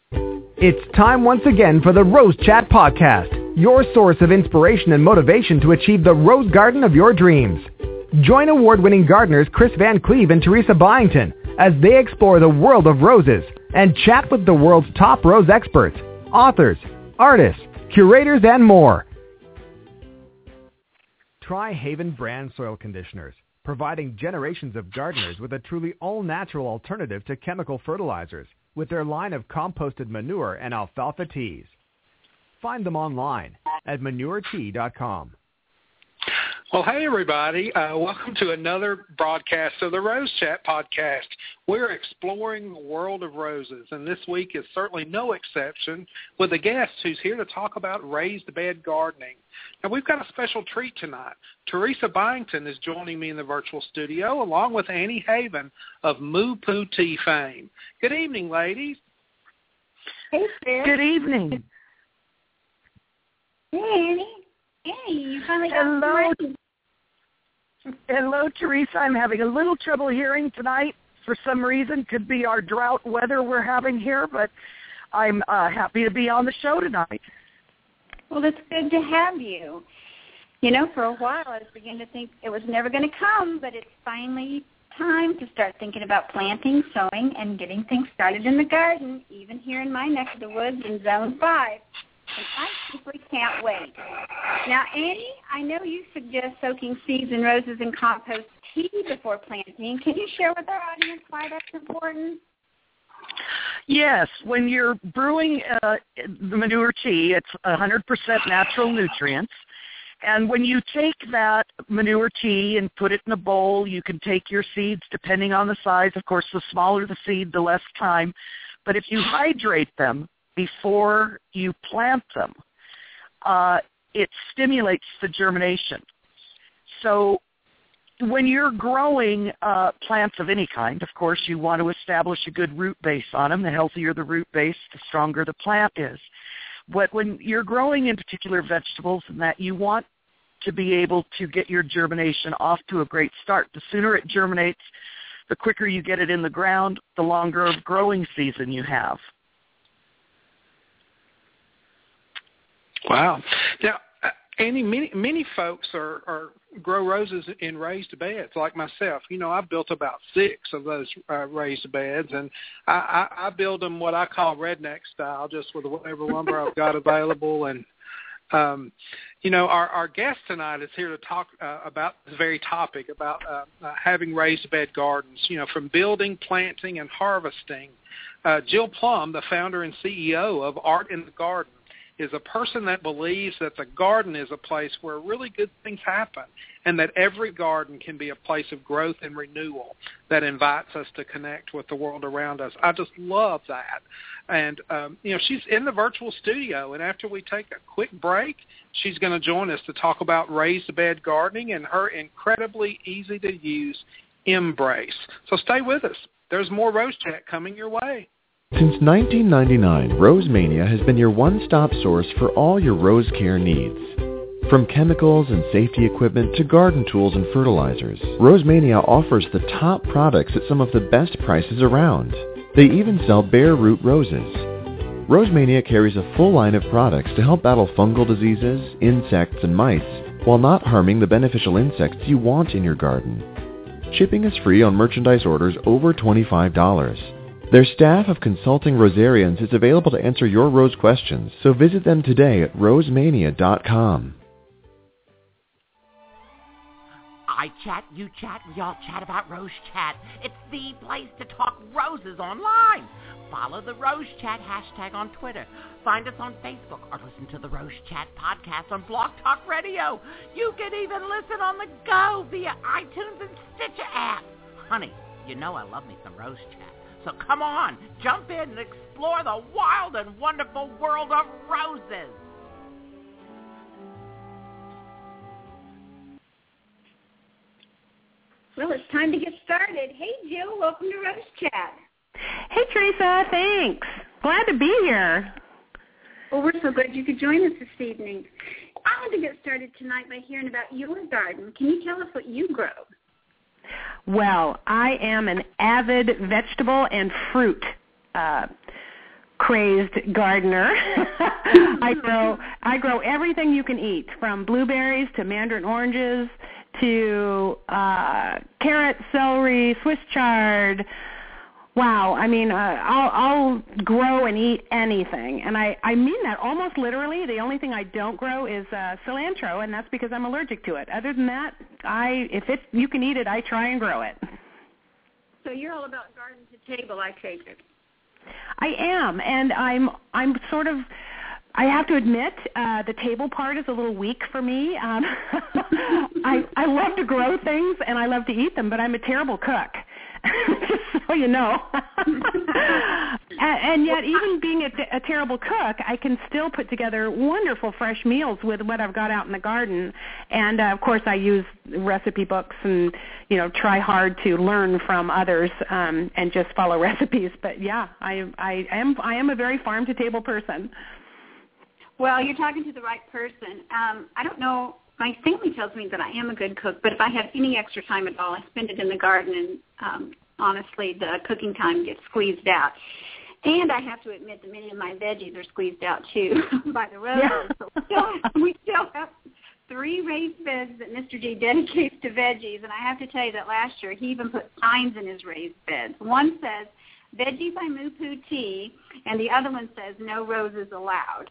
It's time once again for the Rose Chat Podcast, your source of inspiration and motivation to achieve the rose garden of your dreams. Join award-winning gardeners Chris Van Cleve and Teresa Byington as they explore the world of roses and chat with the world's top rose experts, authors, artists, curators, and more. Try Haven brand soil conditioners, providing generations of gardeners with a truly all-natural alternative to chemical fertilizers with their line of composted manure and alfalfa teas. Find them online at manuretea.com. Well, hey, everybody. Welcome to another broadcast of the Rose Chat Podcast. We're exploring the world of roses, and this week is certainly no exception with a guest who's here to talk about raised bed gardening. Now, we've got a special treat tonight. Teresa Byington is joining me in the virtual studio, along with Annie Haven of Moo Poo Tea fame. Good evening, ladies. Hey, Sarah. Good evening. Hey, Annie. Hey, you finally got Hello. ready. Hello, Teresa. I'm having a little trouble hearing tonight for some reason. Could be our drought weather we're having here, but I'm happy to be on the show tonight. Well, it's good to have you. You know, for a while I was beginning to think it was never going to come, but it's finally time to start thinking about planting, sowing, and getting things started in the garden, even here in my neck of the woods in Zone 5. And I simply can't wait. Now, Annie, I know you suggest soaking seeds and roses in compost tea before planting. Can you share with our audience why that's important? Yes, when you're brewing the manure tea, it's 100% natural nutrients. And when you take that manure tea and put it in a bowl, you can take your seeds depending on the size. Of course, the smaller the seed, the less time. But if you hydrate them before you plant them, it stimulates the germination. So when you're growing plants of any kind, of course, you want to establish a good root base on them. The healthier the root base, the stronger the plant is. But when you're growing in particular vegetables and that, you want to be able to get your germination off to a great start. The sooner it germinates, the quicker you get it in the ground, the longer of growing season you have. Wow. Now, Annie, many folks are grow roses in raised beds, like myself. You know, I've built about 6 of those raised beds, and I build them what I call redneck style, just with whatever lumber I've got available. And, you know, our guest tonight is here to talk about this very topic, about having raised bed gardens, you know, from building, planting, and harvesting. Jill Plum, the founder and CEO of Art in the Garden, is a person that believes that the garden is a place where really good things happen, and that every garden can be a place of growth and renewal that invites us to connect with the world around us. I just love that. And, you know, she's in the virtual studio, and after we take a quick break, she's going to join us to talk about raised bed gardening and her incredibly easy-to-use Embrace. So stay with us. There's more Rose Chat coming your way. Since 1999, Rosemania has been your one-stop source for all your rose care needs. From chemicals and safety equipment to garden tools and fertilizers, Rosemania offers the top products at some of the best prices around. They even sell bare root roses. Rosemania carries a full line of products to help battle fungal diseases, insects, and mice, while not harming the beneficial insects you want in your garden. Shipping is free on merchandise orders over $25. Their staff of consulting rosarians is available to answer your rose questions, so visit them today at rosemania.com. I chat, you chat, we all chat about Rose Chat. It's the place to talk roses online. Follow the Rose Chat hashtag on Twitter. Find us on Facebook or listen to the Rose Chat podcast on Blog Talk Radio. You can even listen on the go via iTunes and Stitcher app. Honey, you know I love me some Rose Chat. So come on, jump in and explore the wild and wonderful world of roses. Well, it's time to get started. Hey, Jill, welcome to Rose Chat. Hey, Teresa, thanks. Glad to be here. Well, we're so glad you could join us this evening. I want to get started tonight by hearing about your garden. Can you tell us what you grow? Well, I am an avid vegetable and fruit crazed gardener. I grow everything you can eat, from blueberries to mandarin oranges to carrots, celery, Swiss chard. Wow, I mean, I'll grow and eat anything, and I mean that almost literally. The only thing I don't grow is cilantro, and that's because I'm allergic to it. Other than that, if you can eat it, I try and grow it. So you're all about garden to table, I take it. I am, and I'm sort of. I have to admit, the table part is a little weak for me. I love to grow things and I love to eat them, but I'm a terrible cook. Just so you know. and yet, even being a terrible cook, I can still put together wonderful fresh meals with what I've got out in the garden. And of course, I use recipe books and try hard to learn from others and just follow recipes. But yeah, I am a very farm to table person. Well, you're talking to the right person. I don't know. My family tells me that I am a good cook, but if I have any extra time at all, I spend it in the garden, and honestly, the cooking time gets squeezed out. And I have to admit that many of my veggies are squeezed out, too, by the roses. Yeah. So we still have 3 raised beds that Mr. G dedicates to veggies, and I have to tell you that last year he even put signs in his raised beds. One says, "Veggie by Moo Poo Tea," and the other one says, "No roses allowed."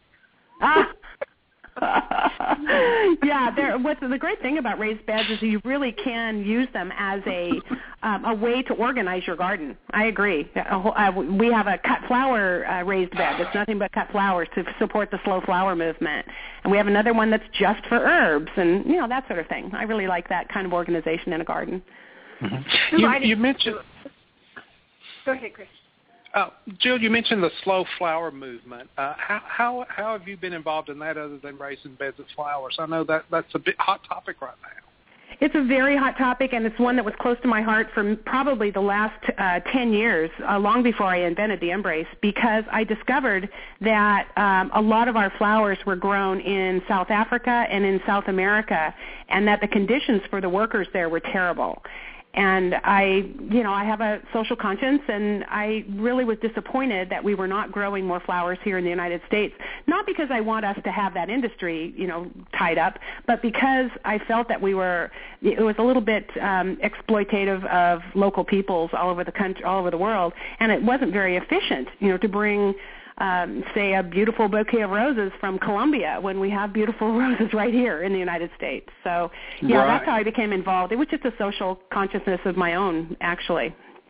Yeah, what's the great thing about raised beds is you really can use them as a way to organize your garden. I agree. We have a cut flower raised bed. It's nothing but cut flowers to support the slow flower movement. And we have another one that's just for herbs and, that sort of thing. I really like that kind of organization in a garden. Mm-hmm. You mentioned... Go ahead, Chris. Jill, you mentioned the slow flower movement. How have you been involved in that other than raising beds of flowers? I know that's a bit hot topic right now. It's a very hot topic, and it's one that was close to my heart for probably the last 10 years, long before I invented the Embrace, because I discovered that a lot of our flowers were grown in South Africa and in South America, and that the conditions for the workers there were terrible. And I have a social conscience, and I really was disappointed that we were not growing more flowers here in the United States, not because I want us to have that industry, tied up, but because I felt that it was a little bit exploitative of local peoples all over the country, all over the world, and it wasn't very efficient, to bring say a beautiful bouquet of roses from Colombia when we have beautiful roses right here in the United States. So, yeah, right. That's how I became involved. It was just a social consciousness of my own, actually.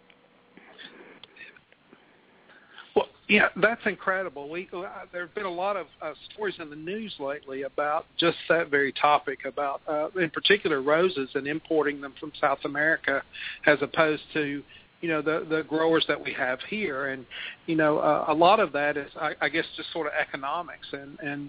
Well, yeah, that's incredible. There have been a lot of stories in the news lately about just that very topic, about, in particular, roses and importing them from South America as opposed to the growers that we have here. And, a lot of that is, I guess, just sort of economics and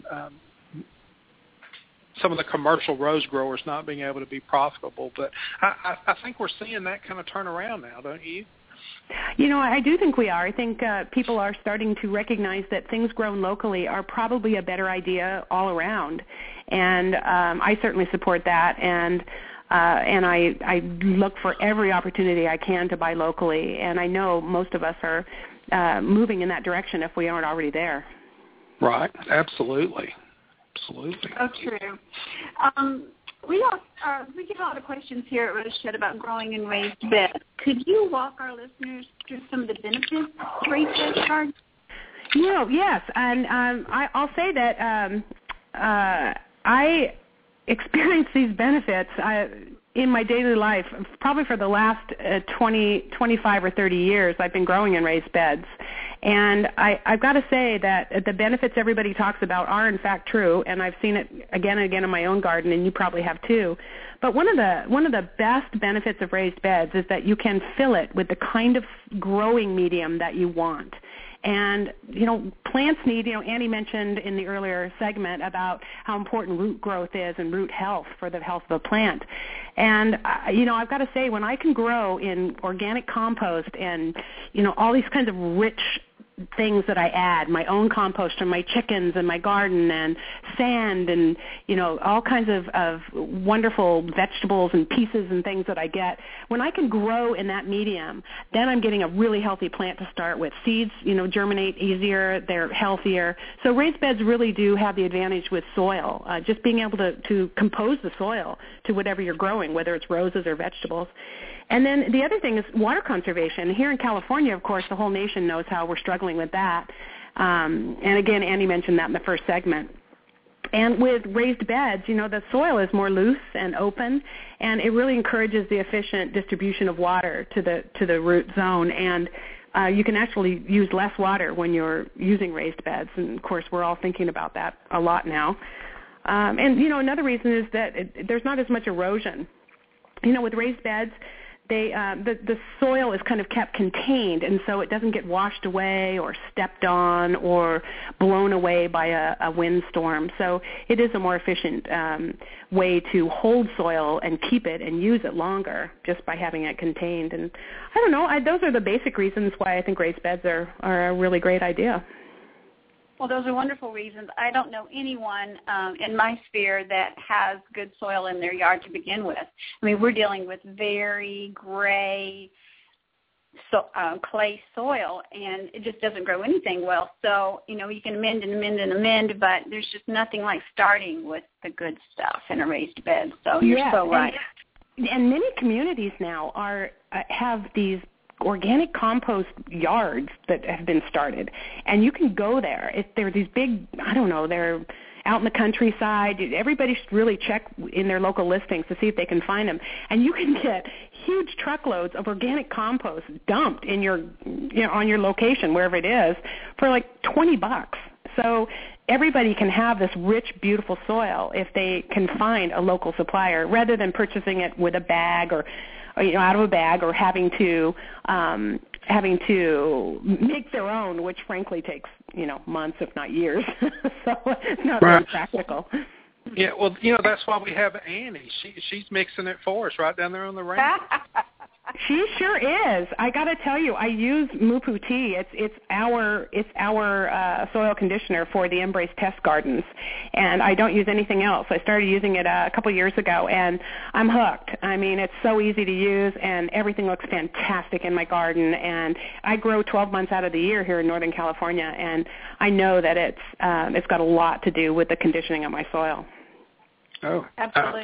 some of the commercial rose growers not being able to be profitable. But I think we're seeing that kind of turn around now, don't you? I do think we are. I think people are starting to recognize that things grown locally are probably a better idea all around. And I certainly support that. And I look for every opportunity I can to buy locally, and I know most of us are moving in that direction if we aren't already there. Right, absolutely. Oh, true. We get a lot of questions here at Roseshed about growing in raised beds. Could you walk our listeners through some of the benefits of raised bed garden? Yes, and I'll say that I experience these benefits in my daily life. Probably for the last 25 or 30 years, I've been growing in raised beds. And I've got to say that the benefits everybody talks about are in fact true, and I've seen it again and again in my own garden, and you probably have too. But one of the best benefits of raised beds is that you can fill it with the kind of growing medium that you want. And, plants need, Annie mentioned in the earlier segment about how important root growth is and root health for the health of a plant. And, I've got to say, when I can grow in organic compost and, all these kinds of rich things that I add, my own compost from my chickens and my garden, and sand, and all kinds of wonderful vegetables and pieces and things that I get. When I can grow in that medium, then I'm getting a really healthy plant to start with. Seeds, germinate easier, they're healthier. So raised beds really do have the advantage with soil, just being able to compose the soil to whatever you're growing, whether it's roses or vegetables. And then the other thing is water conservation. Here in California, of course, the whole nation knows how we're struggling with that. And again, Annie mentioned that in the first segment. And with raised beds, the soil is more loose and open, and it really encourages the efficient distribution of water to the root zone. And you can actually use less water when you're using raised beds. And, of course, we're all thinking about that a lot now. And, another reason is that there's not as much erosion. With raised beds, the soil is kind of kept contained, and so it doesn't get washed away or stepped on or blown away by a windstorm. So it is a more efficient way to hold soil and keep it and use it longer just by having it contained. And I don't know, those are the basic reasons why I think raised beds are a really great idea. Well, those are wonderful reasons. I don't know anyone in my sphere that has good soil in their yard to begin with. I mean, we're dealing with very gray clay soil, and it just doesn't grow anything well. So, you can amend and amend and amend, but there's just nothing like starting with the good stuff in a raised bed. So you're so right. And many communities now have these organic compost yards that have been started, and you can go there. They're these big, they're out in the countryside. Everybody should really check in their local listings to see if they can find them. And you can get huge truckloads of organic compost dumped in on your location, wherever it is, for like $20. So everybody can have this rich, beautiful soil if they can find a local supplier, rather than purchasing it with a bag or out of a bag, or having to make their own, which frankly takes months, if not years. So it's not very practical. Yeah, well, that's why we have Annie. She's mixing it for us right down there on the range. She sure is. I got to tell you, I use Mupu tea. It's our soil conditioner for the Embrace test gardens, and I don't use anything else. I started using it a couple years ago, and I'm hooked. I mean, it's so easy to use, and everything looks fantastic in my garden. And I grow 12 months out of the year here in Northern California, and I know that it's got a lot to do with the conditioning of my soil. Oh, absolutely.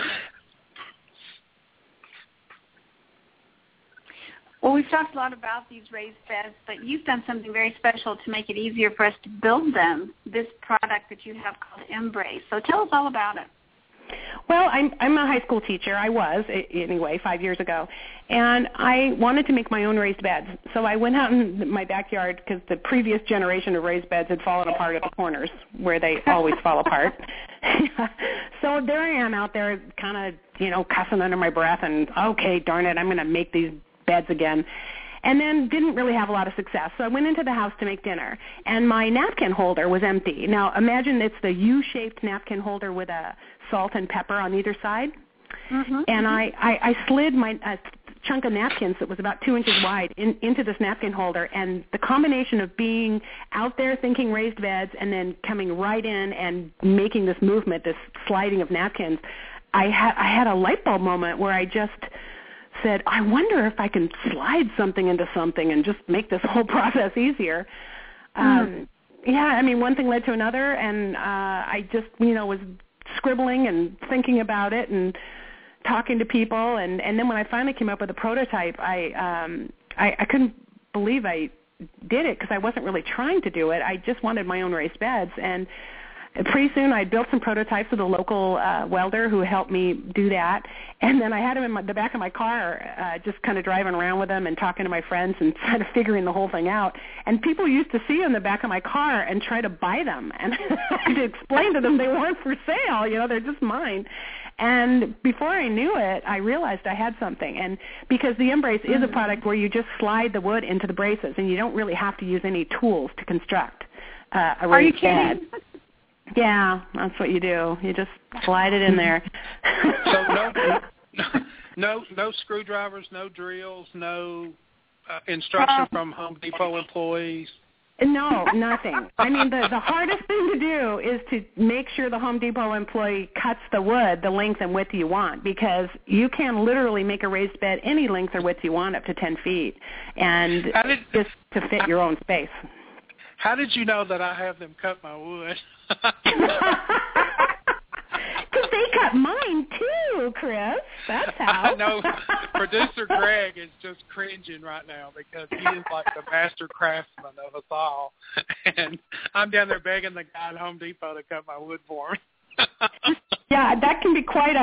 Well, we've talked a lot about these raised beds, but you've done something very special to make it easier for us to build them, this product that you have called Embrace. So tell us all about it. Well, I'm a high school teacher. I was, anyway, 5 years ago. And I wanted to make my own raised beds. So I went out in my backyard, because the previous generation of raised beds had fallen apart at the corners, where they always fall apart. So there I am out there kind of, cussing under my breath, and, okay, darn it, I'm going to make these beds again. And then didn't really have a lot of success. So I went into the house to make dinner, and my napkin holder was empty. Now, imagine it's the U-shaped napkin holder with a salt and pepper on either side. Mm-hmm. And I slid a chunk of napkins that was about 2 inches wide into this napkin holder, and the combination of being out there thinking raised beds and then coming right in and making this movement, this sliding of napkins, I had a light bulb moment where I just said, I wonder if I can slide something into something and just make this whole process easier. One thing led to another, and I just, was scribbling and thinking about it and talking to people, and then when I finally came up with a prototype, I couldn't believe I did it, because I wasn't really trying to do it. I just wanted my own raised beds, and pretty soon I built some prototypes with a local welder who helped me do that, and then I had them in the back of my car, just kind of driving around with them and talking to my friends and kind of figuring the whole thing out. And people used to see in the back of my car and try to buy them, and I had to explain to them they weren't for sale, they're just mine. And before I knew it, I realized I had something. And because the Embrace is a product where you just slide the wood into the braces, and you don't really have to use any tools to construct a raised bed. Yeah, that's what you do. You just slide it in there. So no screwdrivers, no drills, no instruction from Home Depot employees. No, nothing. I mean, the hardest thing to do is to make sure the Home Depot employee cuts the wood the length and width you want, because you can literally make a raised bed any length or width you want, up to 10 feet, and just to fit your own space. How did you know that I have them cut my wood? Because they cut mine too, Chris. That's how. I know. Producer Greg is just cringing right now because he is like the master craftsman of us all, and I'm down there begging the guy at Home Depot to cut my wood for me. Yeah, that can be quite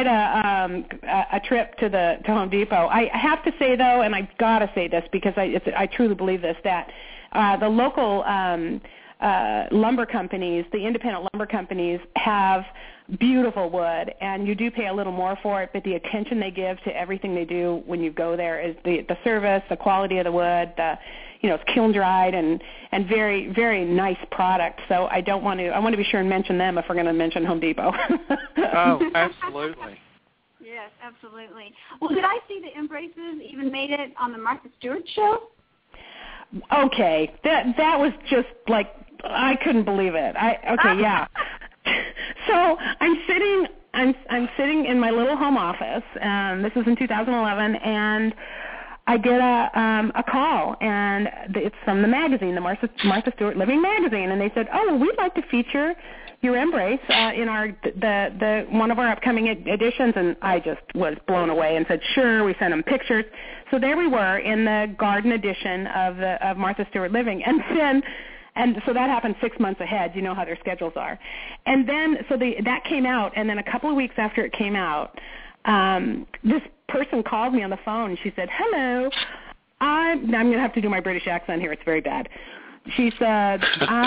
a trip to Home Depot. I have to say though, and I've got to say this because I truly believe this, that the local lumber companies, the independent lumber companies, have beautiful wood, and you do pay a little more for it, but the attention they give to everything they do when you go there is the service, the quality of the wood, it's kiln dried and very, very nice product. So I want to be sure and mention them if we're going to mention Home Depot. Oh, absolutely. Yes, absolutely. Well, did I see the Embraces even made it on the Martha Stewart show? Okay, that was just like, I couldn't believe it. Yeah. So I'm sitting in my little home office, and this was in 2011, and I get a call, and it's from the magazine, the Martha Stewart Living magazine, and they said, "Oh, well, we'd like to feature your Embrace in our the one of our upcoming editions." And I just was blown away and said, "Sure." We sent them pictures, so there we were in the garden edition of Martha Stewart Living, and so that happened 6 months ahead. You know how their schedules are. And then that came out, and then a couple of weeks after it came out, this person called me on the phone. She said, "Hello, I'm going to have to do my British accent here. It's very bad." She said,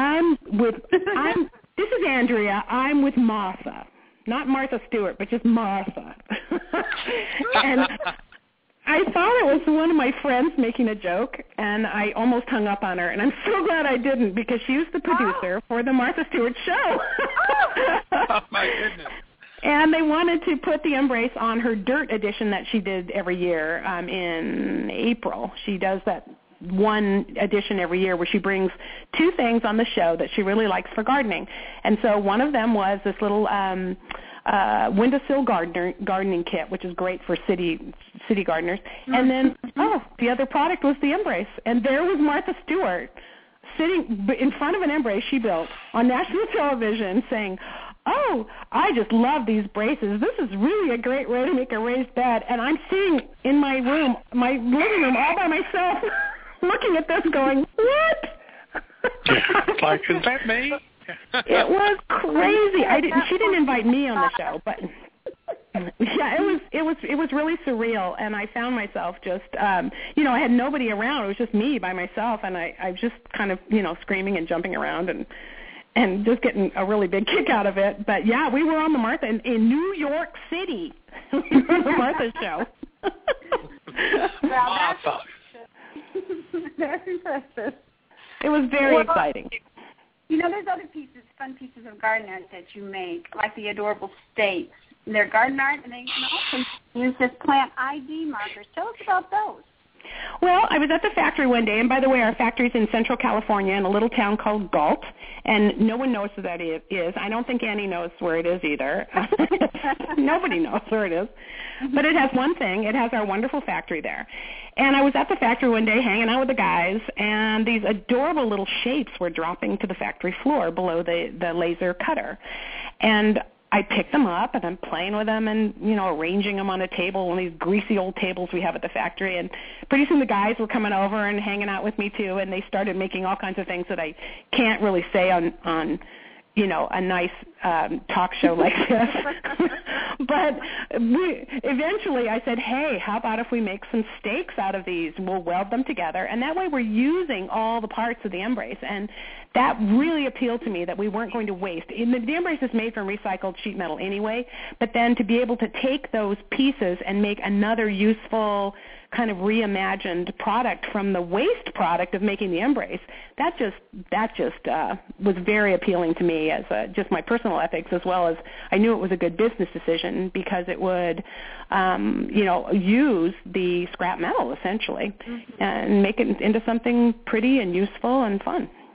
"This is Andrea. I'm with Martha, not Martha Stewart, but just Martha." And I thought it was one of my friends making a joke, and I almost hung up on her. And I'm so glad I didn't, because she was the producer for the Martha Stewart show. Oh, my goodness. And they wanted to put the Embrace on her Dirt edition that she did every year in April. She does that one edition every year where she brings two things on the show that she really likes for gardening. And so one of them was this little windowsill gardening kit, which is great for city gardeners. And then, the other product was the Embrace. And there was Martha Stewart sitting in front of an Embrace she built on national television saying, "Oh, I just love these braces. This is really a great way to make a raised bed." And I'm sitting in my living room all by myself looking at this going, "What?" Like, is that me? It was crazy. She didn't invite me on the show, but yeah, it was really surreal, and I found myself just I had nobody around. It was just me by myself, and I was just kind of screaming and jumping around and just getting a really big kick out of it. But yeah, we were on the Martha in New York City. The Martha show. Well, that's very impressive. It was very exciting. There's other fun pieces of garden art that you make, like the adorable stakes. They're garden art, and they can also use as plant ID markers. Tell us about those. Well, I was at the factory one day, and by the way, our factory's in Central California in a little town called Galt, and no one knows where that is. I don't think Annie knows where it is either. Nobody knows where it is. But it has one thing. It has our wonderful factory there. And I was at the factory one day hanging out with the guys, and these adorable little shapes were dropping to the factory floor below the laser cutter. And I picked them up, and I'm playing with them and, arranging them on a table, one of these greasy old tables we have at the factory. And pretty soon the guys were coming over and hanging out with me, too, and they started making all kinds of things that I can't really say on a nice talk show like this. But eventually I said, "Hey, how about if we make some stakes out of these? We'll weld them together, and that way we're using all the parts of the Embrace." And that really appealed to me, that we weren't going to waste. The Embrace is made from recycled sheet metal anyway, but then to be able to take those pieces and make another useful kind of reimagined product from the waste product of making the Embrace, that just was very appealing to me as just my personal ethics, as well as I knew it was a good business decision because it would, use the scrap metal essentially and make it into something pretty and useful and fun.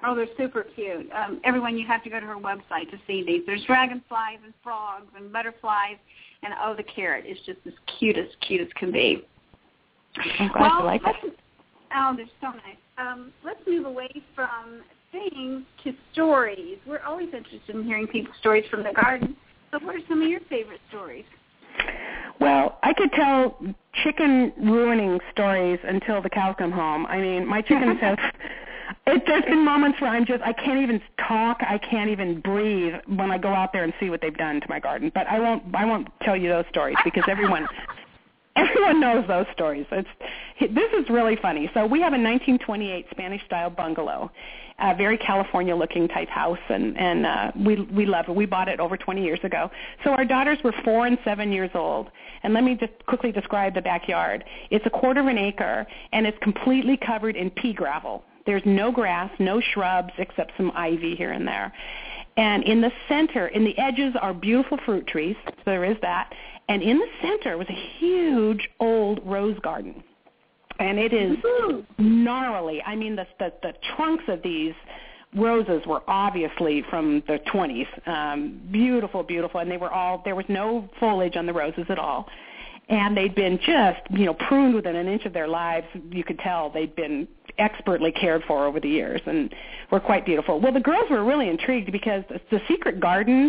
Oh, they're super cute. Everyone, you have to go to her website to see these. There's dragonflies and frogs and butterflies, and the carrot is just as cute as can be. I'm glad you like it. Oh, they're so nice. Let's move away from things to stories. We're always interested in hearing people's stories from the garden. So what are some of your favorite stories? Well, I could tell chicken ruining stories until the cows come home. I mean, my chickens have... There's been moments where I can't even talk, I can't even breathe when I go out there and see what they've done to my garden. But I won't tell you those stories because everyone knows those stories. This is really funny. So we have a 1928 Spanish-style bungalow, a very California-looking type house, and we love it. We bought it over 20 years ago. So our daughters were 4 and 7 years old. And let me just quickly describe the backyard. It's a 1/4 acre, and it's completely covered in pea gravel. There's no grass, no shrubs, except some ivy here and there. And in the center, in the edges are beautiful fruit trees, so there is that. And in the center was a huge old rose garden. And it is gnarly. I mean, the trunks of these roses were obviously from the 20s. Beautiful, beautiful. And there was no foliage on the roses at all. And they'd been just, pruned within an inch of their lives. You could tell they'd been expertly cared for over the years and were quite beautiful. Well, the girls were really intrigued because the Secret Garden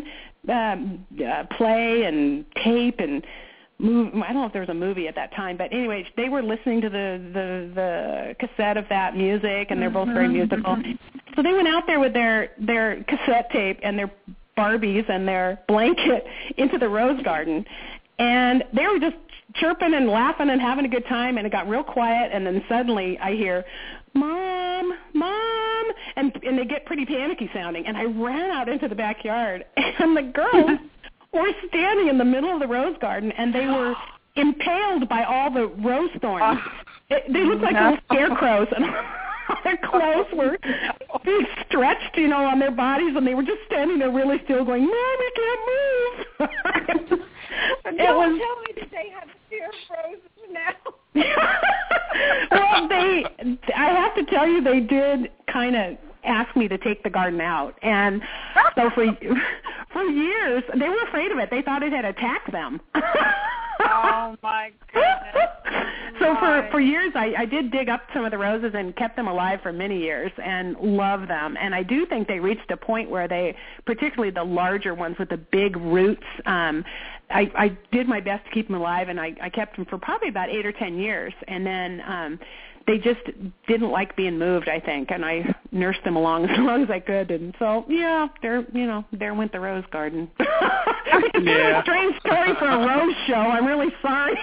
play and tape and I don't know if there was a movie at that time, but anyways, they were listening to the cassette of that music, and they're both very musical. So they went out there with their cassette tape and their Barbies and their blanket into the rose garden, and they were just chirping and laughing and having a good time, and it got real quiet, and then suddenly I hear, Mom, Mom, and they get pretty panicky sounding, and I ran out into the backyard, and the girls were standing in the middle of the rose garden, and they were impaled by all the rose thorns. They looked like little scarecrows, and their clothes were stretched, on their bodies, and they were just standing there really still going, Mom, we can't move. Don't tell me that they have fear of roses now. Well, I have to tell you, they did kind of ask me to take the garden out. And so for years, they were afraid of it. They thought it had attacked them. Oh, my goodness. So for years, I did dig up some of the roses and kept them alive for many years and love them. And I do think they reached a point where they, particularly the larger ones with the big roots, I did my best to keep them alive, and I kept them for probably about 8 or 10 years. And then they just didn't like being moved, I think, and I nursed them along as long as I could. And so, there went the rose garden. It's a very strange story for a rose show. I'm really sorry.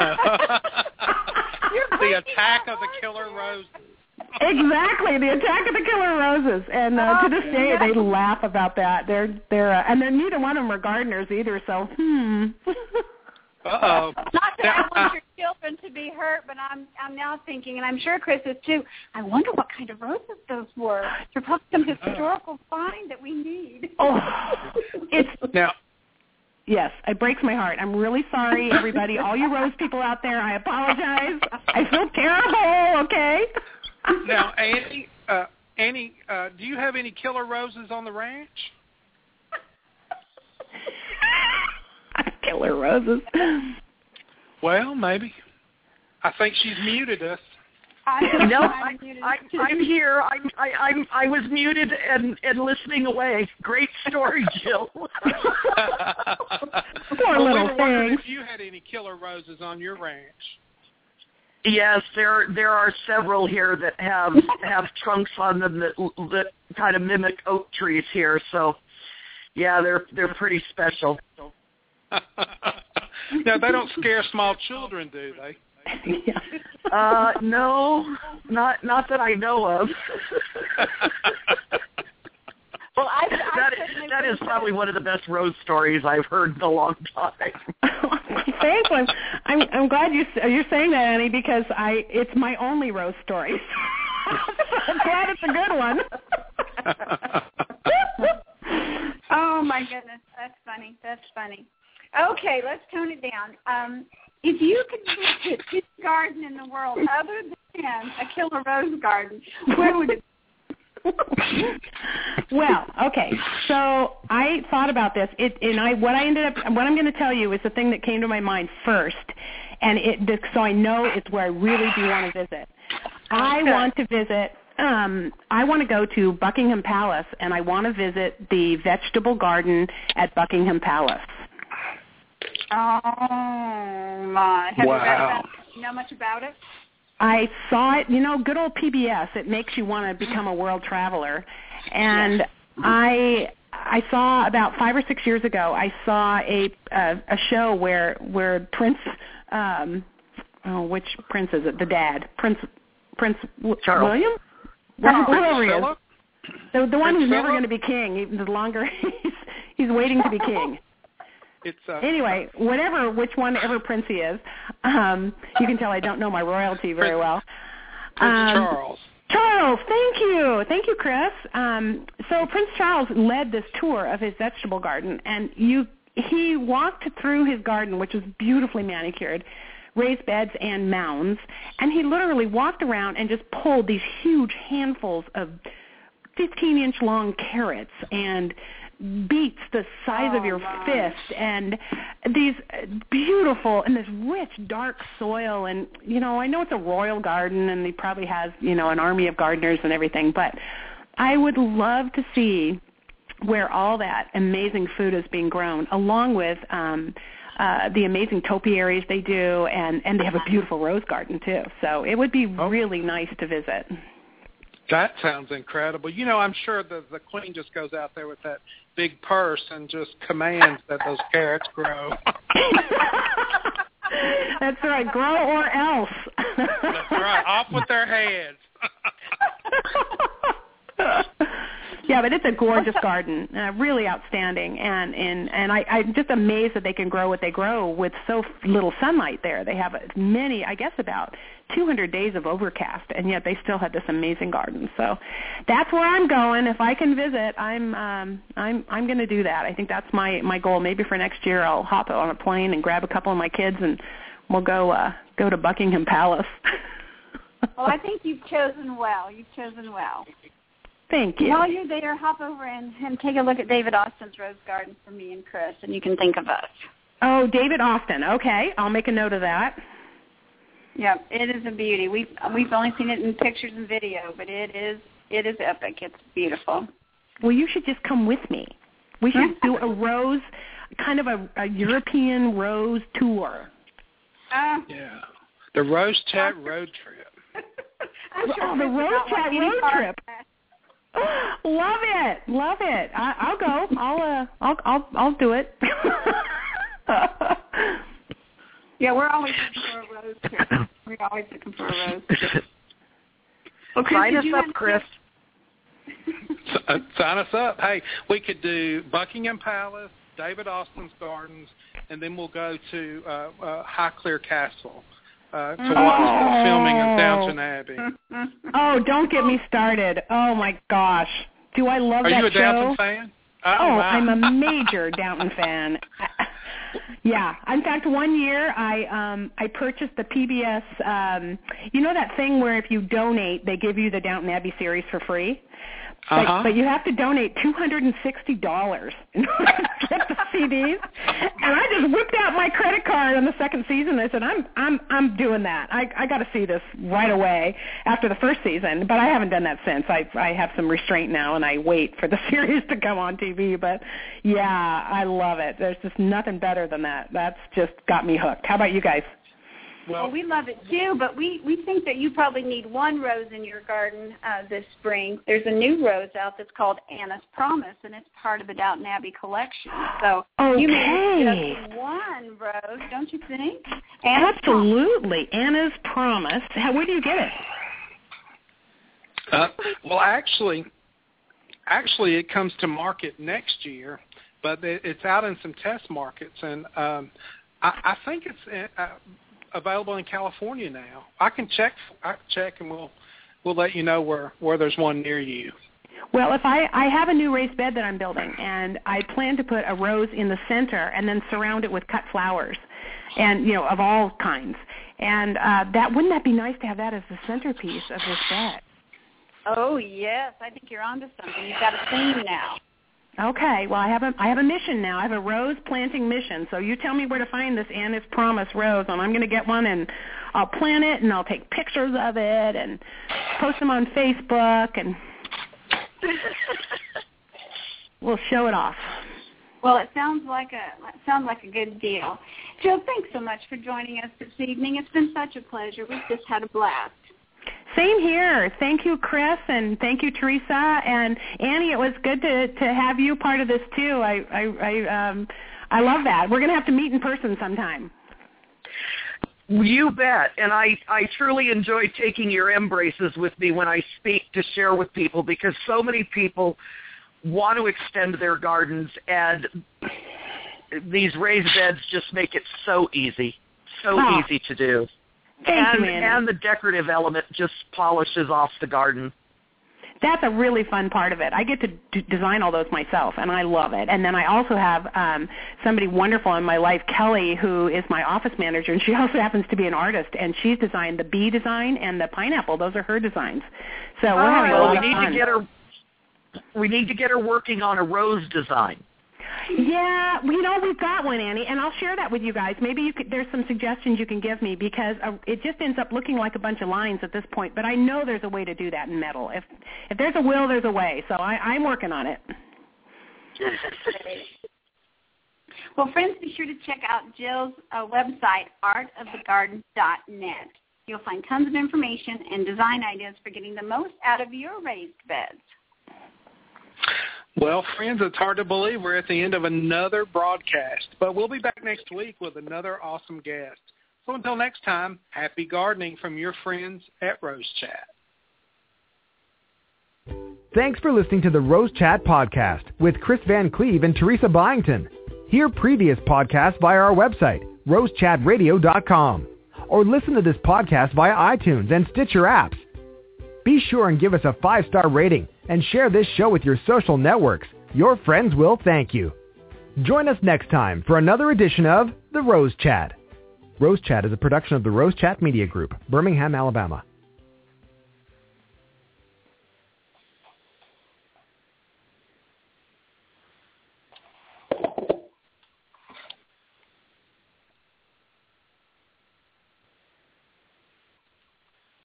The attack of the killer roses. Exactly, the attack of the killer roses, and to this day they laugh about that. They're and then neither one of them are gardeners either. So, Not that I want your children to be hurt, but I'm now thinking, and I'm sure Chris is too. I wonder what kind of roses those were. They're probably some historical find that we need. Oh, it's now. Yes, it breaks my heart. I'm really sorry, everybody. All you rose people out there, I apologize. I feel terrible. Okay. Now, Annie, do you have any killer roses on the ranch? Killer roses. Well, maybe. I think she's muted us. I'm here. I was muted and listening away. Great story, Jill. Poor little thing. If you had any killer roses on your ranch. Yes, there are several here that have trunks on them that kind of mimic oak trees here. So, yeah, they're pretty special. Now, they don't scare small children, do they? No, not that I know of. Well, that is probably one of the best rose stories I've heard in a long time. Thanks. I'm glad you're saying that, Annie, because it's my only rose story. I'm glad it's a good one. Oh my goodness, that's funny. Okay, let's tone it down. If you could visit any garden in the world other than a killer rose garden, where would it be? Well, okay. So I thought about this. What I'm going to tell you is the thing that came to my mind first, and so I know it's where I really do want to visit. I want to visit. I want to go to Buckingham Palace, and I want to visit the vegetable garden at Buckingham Palace. Oh my! Have you know much about it? I saw it, good old PBS. It makes you want to become a world traveler. And yes. I saw about 5 or 6 years ago, I saw a show where Prince, which prince is it? The dad, Prince Charles. William? Whoever he is. The one who's never going to be king, even the longer he's waiting to be king. Anyway, whichever prince he is, you can tell I don't know my royalty very well. Prince Charles. Charles, thank you, Chris. So Prince Charles led this tour of his vegetable garden, and he walked through his garden, which was beautifully manicured, raised beds and mounds, and he literally walked around and just pulled these huge handfuls of 15-inch long carrots and beets the size of your fist, and these beautiful and this rich dark soil. And I know it's a royal garden and he probably has an army of gardeners and everything, but I would love to see where all that amazing food is being grown, along with the amazing topiaries they do, and they have a beautiful rose garden too. So it would be really nice to visit. That sounds incredible. I'm sure the Queen just goes out there with that big purse and just commands that those carrots grow. That's right. Grow or else. That's right. Off with their heads. Yeah, but it's a gorgeous garden, really outstanding, and I'm just amazed that they can grow what they grow with so little sunlight there. They have about 200 days of overcast, and yet they still have this amazing garden. So that's where I'm going. If I can visit, I'm going to do that. I think that's my goal. Maybe for next year, I'll hop on a plane and grab a couple of my kids, and we'll go to Buckingham Palace. Well, I think you've chosen well. Thank you. While you're there, hop over and take a look at David Austin's Rose Garden for me and Chris, and you can think of us. Oh, David Austin. Okay, I'll make a note of that. Yeah, it is a beauty. We've only seen it in pictures and video, but it is epic. It's beautiful. Well, you should just come with me. We should do a rose, kind of a European rose tour. Yeah, the Rose Chat road trip. The Rose Chat road trip. Love it. I'll go. I'll do it. Yeah, we're always looking for a rose trip. Well, sign us up, Chris. Sign us up. Hey, we could do Buckingham Palace, David Austin's Gardens, and then we'll go to Highclere Castle to watch the filming of Downton Abbey. Oh, don't get me started. Oh, my gosh. Do I love that show? Are you a Downton fan? Oh, I'm a major Downton fan. Yeah. In fact, one year I purchased the PBS, that thing where if you donate, they give you the Downton Abbey series for free? But you have to donate $260 in order to get the CDs. And I just whipped out my credit card on the second season. I said, I'm doing that. I got to see this right away after the first season. But I haven't done that since. I have some restraint now, and I wait for the series to come on TV. But yeah, I love it. There's just nothing better than that. That's just got me hooked. How about you guys? Well, we love it too, but we think that you probably need one rose in your garden this spring. There's a new rose out that's called Anna's Promise, and it's part of the Downton Abbey collection. So you may need just one rose, don't you think? Absolutely. Anna's Promise. Where do you get it? Well, actually, it comes to market next year, but it's out in some test markets, and I think it's available in California now. I can check, and we'll let you know where there's one near you. Well, if I have a new raised bed that I'm building, and I plan to put a rose in the center and then surround it with cut flowers, and of all kinds. And wouldn't that be nice to have that as the centerpiece of this bed? Oh, yes. I think you're onto something. You've got a theme now. Okay. Well, I have a mission now. I have a rose planting mission. So you tell me where to find this Anna's Promise rose, and I'm going to get one, and I'll plant it, and I'll take pictures of it and post them on Facebook, and we'll show it off. Well, it sounds like a good deal. Jill, thanks so much for joining us this evening. It's been such a pleasure. We've just had a blast. Same here. Thank you, Chris, and thank you, Teresa, and Annie. It was good to have you part of this too. I love that. We're going to have to meet in person sometime. You bet. And I truly enjoy taking your embraces with me when I speak to share with people, because so many people want to extend their gardens, and these raised beds just make it so easy to do. Thank you, Annie. And the decorative element just polishes off the garden. That's a really fun part of it. I get to design all those myself, and I love it. And then I also have somebody wonderful in my life, Kelly, who is my office manager, and she also happens to be an artist, and she's designed the bee design and the pineapple. Those are her designs. So we're having a lot of fun. We need to get her working on a rose design. Yeah, we've got one, Annie, and I'll share that with you guys. Maybe there's some suggestions you can give me, because it just ends up looking like a bunch of lines at this point, but I know there's a way to do that in metal. If there's a will, there's a way, so I'm working on it. Well, friends, be sure to check out Jill's website, artofthegarden.net. You'll find tons of information and design ideas for getting the most out of your raised beds. Well, friends, it's hard to believe we're at the end of another broadcast, but we'll be back next week with another awesome guest. So until next time, happy gardening from your friends at Rose Chat. Thanks for listening to the Rose Chat podcast with Chris Van Cleve and Teresa Byington. Hear previous podcasts via our website, rosechatradio.com, or listen to this podcast via iTunes and Stitcher apps. Be sure and give us a 5-star rating and share this show with your social networks. Your friends will thank you. Join us next time for another edition of The Rose Chat. Rose Chat is a production of the Rose Chat Media Group, Birmingham, Alabama.